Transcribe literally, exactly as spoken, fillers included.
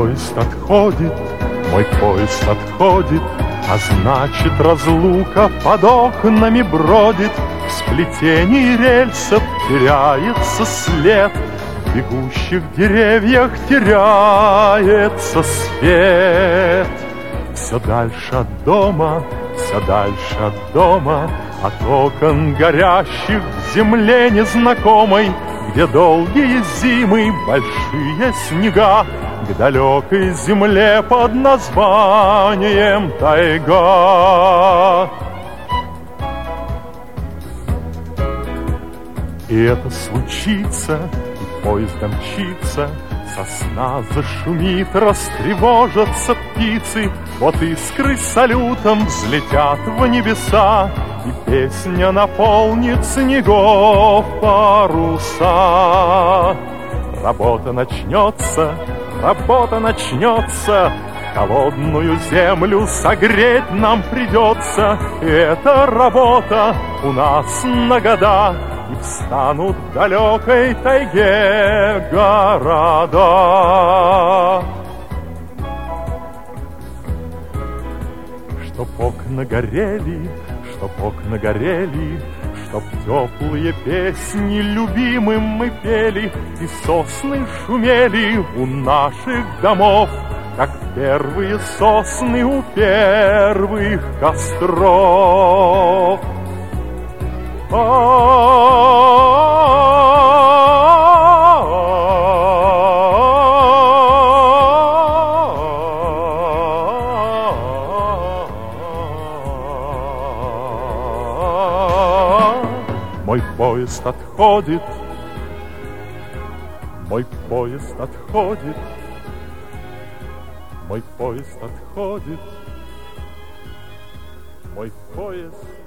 поезд отходит, мой поезд отходит, а значит, разлука под окнами бродит. В сплетении рельсов теряется след, в бегущих деревьях теряется свет. Все дальше от дома, все дальше от дома, от окон горящих в земле незнакомой, где долгие зимы, большие снега, к далекой земле под названием тайга. И это случится, и поезд мчится, сосна зашумит, растревожатся птицы, вот искры салютом взлетят в небеса, и песня наполнит снегов паруса. Работа начнется, работа начнется, холодную землю согреть нам придется. И эта работа у нас на года, и встанут в далекой тайге города. Чтоб окна горели, чтоб окна горели, чтоб теплые песни любимым мы пели, и сосны шумели у наших домов, как первые сосны у первых костров. Мой поезд отходит, мой поезд отходит, мой поезд отходит, мой поезд